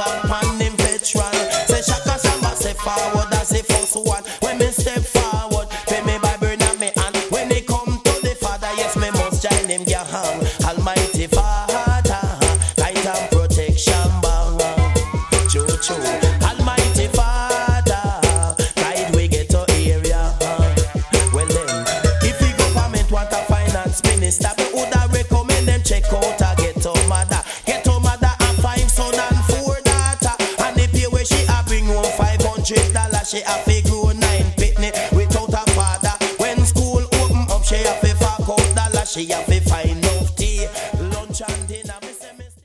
bank pan him veteran. Say Shaka Samba say forward as the first one. When me step forward, pay me Bible in me hand. When it come to the Father, yes me must join him your hand. Almighty Father, light and protection bang. Choo choo. Almighty Father, guide we get to area. Well then, if the government want a finance minister, we woulda recommend them check out a ghetto mother. Ghetto mother and 5 son and 4 daughter, and the pay where she a bring home $500, she a